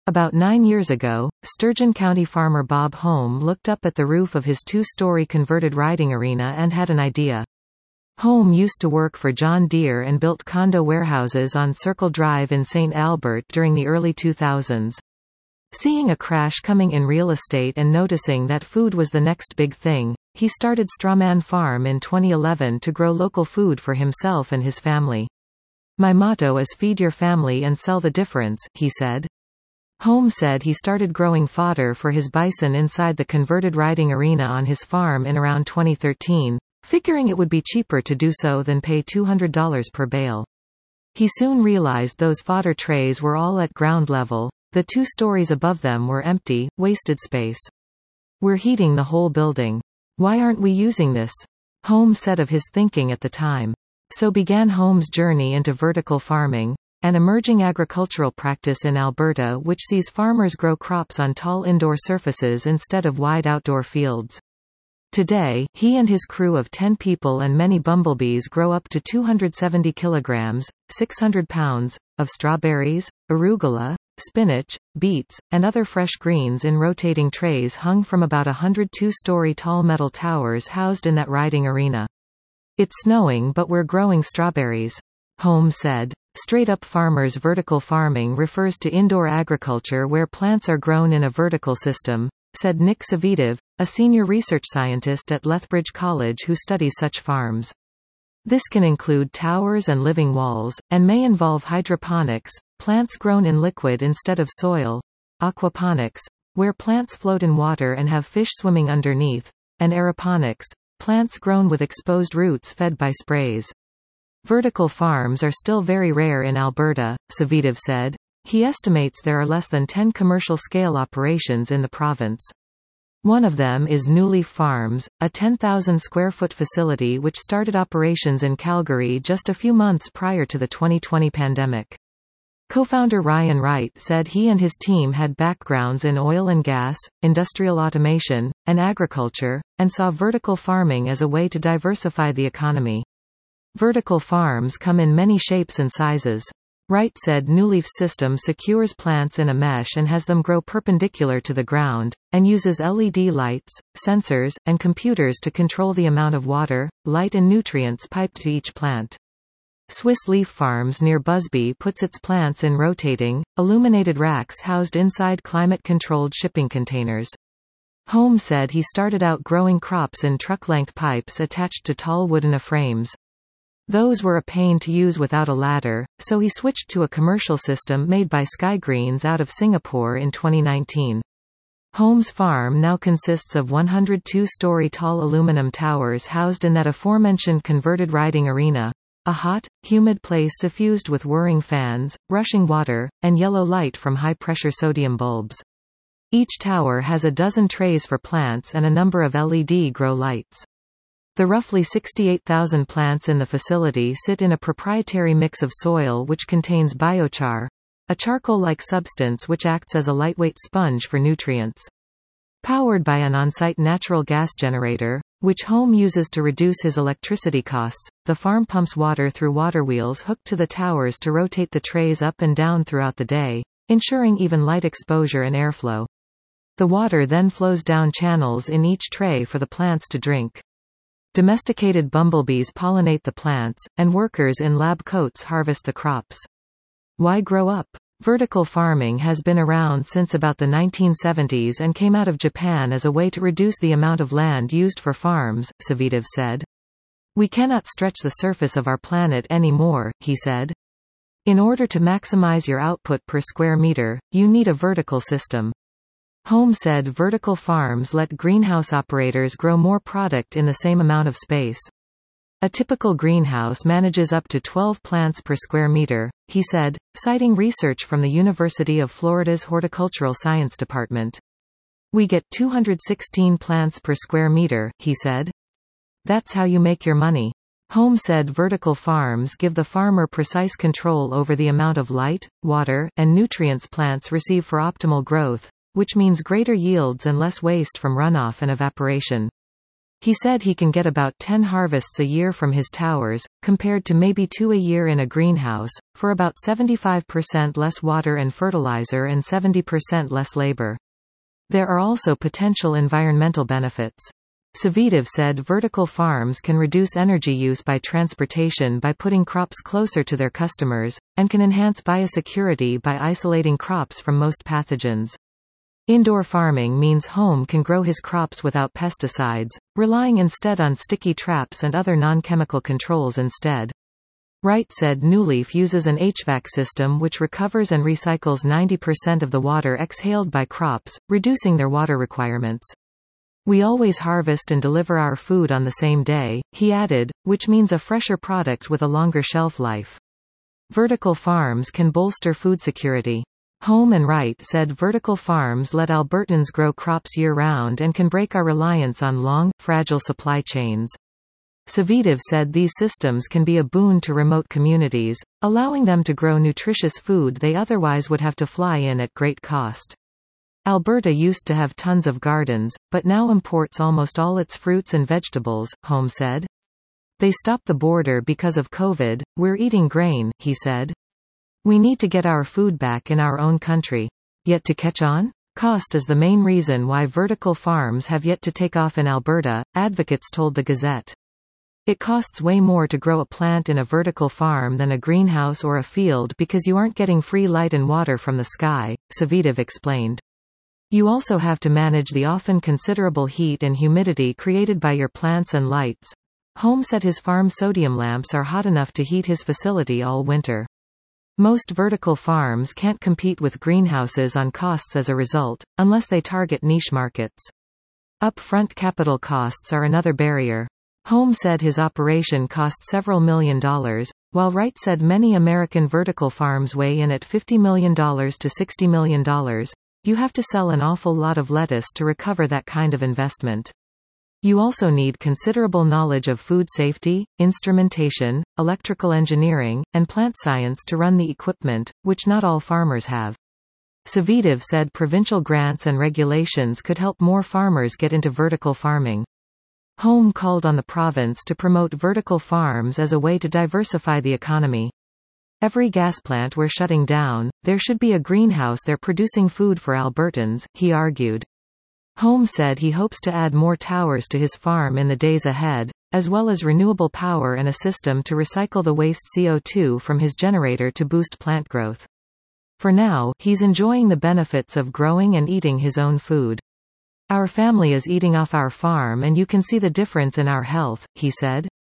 About 9 years ago, Sturgeon County farmer Bob Home looked up at the roof of his two-story converted riding arena and had an idea. Home used to work for John Deere and built condo warehouses on Circle Drive in St. Albert during the early 2000s. Seeing a crash coming in real estate and noticing that food was the next big thing, he started Strawman Farm in 2011 to grow local food for himself and his family. "My motto is feed your family and sell the difference," he said. Home said he started growing fodder for his bison inside the converted riding arena on his farm in around 2013, figuring it would be cheaper to do so than pay $200 per bale. He soon realized those fodder trays were all at ground level. The 2 stories above them were empty, wasted space. "We're heating the whole building. Why aren't we using this?" Home said of his thinking at the time. So began Home's journey into vertical farming, an emerging agricultural practice in Alberta which sees farmers grow crops on tall indoor surfaces instead of wide outdoor fields. Today, he and his crew of 10 people and many bumblebees grow up to 270 kilograms, 600 pounds, of strawberries, arugula, spinach, beets, and other fresh greens in rotating trays hung from about 102-story tall metal towers housed in that riding arena. "It's snowing but we're growing strawberries," Home said. Straight-up farmers' vertical farming refers to indoor agriculture where plants are grown in a vertical system, said Nick Savidev, a senior research scientist at Lethbridge College who studies such farms. This can include towers and living walls, and may involve hydroponics, plants grown in liquid instead of soil, aquaponics, where plants float in water and have fish swimming underneath, and aeroponics, plants grown with exposed roots fed by sprays. Vertical farms are still very rare in Alberta, Savidev said. He estimates there are less than 10 commercial-scale operations in the province. One of them is New Leaf Farms, a 10,000-square-foot facility which started operations in Calgary just a few months prior to the 2020 pandemic. Co-founder Ryan Wright said he and his team had backgrounds in oil and gas, industrial automation, and agriculture, and saw vertical farming as a way to diversify the economy. Vertical farms come in many shapes and sizes. Wright said New Leaf's system secures plants in a mesh and has them grow perpendicular to the ground, and uses LED lights, sensors, and computers to control the amount of water, light and nutrients piped to each plant. Swiss Leaf Farms near Busby puts its plants in rotating, illuminated racks housed inside climate-controlled shipping containers. Home said he started out growing crops in truck-length pipes attached to tall wooden frames. Those were a pain to use without a ladder, so he switched to a commercial system made by Sky Greens out of Singapore in 2019. Home's farm now consists of 102-story tall aluminum towers housed in that aforementioned converted riding arena, a hot, humid place suffused with whirring fans, rushing water, and yellow light from high-pressure sodium bulbs. Each tower has a dozen trays for plants and a number of LED grow lights. The roughly 68,000 plants in the facility sit in a proprietary mix of soil which contains biochar, a charcoal-like substance which acts as a lightweight sponge for nutrients. Powered by an on-site natural gas generator, which Home uses to reduce his electricity costs, the farm pumps water through water wheels hooked to the towers to rotate the trays up and down throughout the day, ensuring even light exposure and airflow. The water then flows down channels in each tray for the plants to drink. Domesticated bumblebees pollinate the plants, and workers in lab coats harvest the crops. Why grow up? Vertical farming has been around since about the 1970s and came out of Japan as a way to reduce the amount of land used for farms, Savidev said. "We cannot stretch the surface of our planet anymore," he said. "In order to maximize your output per square meter, you need a vertical system." Home said vertical farms let greenhouse operators grow more product in the same amount of space. A typical greenhouse manages up to 12 plants per square meter, he said, citing research from the University of Florida's Horticultural Science Department. "We get 216 plants per square meter," he said. "That's how you make your money." Home said vertical farms give the farmer precise control over the amount of light, water, and nutrients plants receive for optimal growth, which means greater yields and less waste from runoff and evaporation. He said he can get about 10 harvests a year from his towers, compared to maybe 2 a year in a greenhouse, for about 75% less water and fertilizer and 70% less labor. There are also potential environmental benefits. Savitov said vertical farms can reduce energy use by transportation by putting crops closer to their customers, and can enhance biosecurity by isolating crops from most pathogens. Indoor farming means Home can grow his crops without pesticides, relying instead on sticky traps and other non-chemical controls instead. Wright said Newleaf uses an HVAC system which recovers and recycles 90% of the water exhaled by crops, reducing their water requirements. We always harvest and deliver our food on the same day, he added, which means a fresher product with a longer shelf life. Vertical farms can bolster food security. Home and Wright said vertical farms let Albertans grow crops year-round and can break our reliance on long, fragile supply chains. Savitov said these systems can be a boon to remote communities, allowing them to grow nutritious food they otherwise would have to fly in at great cost. Alberta used to have tons of gardens, but now imports almost all its fruits and vegetables, Home said. They stopped the border because of COVID, we're eating grain, he said. We need to get our food back in our own country. Yet to catch on? Cost is the main reason why vertical farms have yet to take off in Alberta, advocates told the Gazette. It costs way more to grow a plant in a vertical farm than a greenhouse or a field because you aren't getting free light and water from the sky, Savitov explained. You also have to manage the often considerable heat and humidity created by your plants and lights. Home said his farm sodium lamps are hot enough to heat his facility all winter. Most vertical farms can't compete with greenhouses on costs as a result, unless they target niche markets. Upfront capital costs are another barrier. Home said his operation cost several $1 million, while Wright said many American vertical farms weigh in at $50 million to $60 million. You have to sell an awful lot of lettuce to recover that kind of investment. You also need considerable knowledge of food safety, instrumentation, electrical engineering, and plant science to run the equipment, which not all farmers have. Savitov said provincial grants and regulations could help more farmers get into vertical farming. Home called on the province to promote vertical farms as a way to diversify the economy. Every gas plant we're shutting down, there should be a greenhouse there producing food for Albertans, he argued. Home said he hopes to add more towers to his farm in the days ahead, as well as renewable power and a system to recycle the waste CO2 from his generator to boost plant growth. For now, he's enjoying the benefits of growing and eating his own food. Our family is eating off our farm and you can see the difference in our health, he said.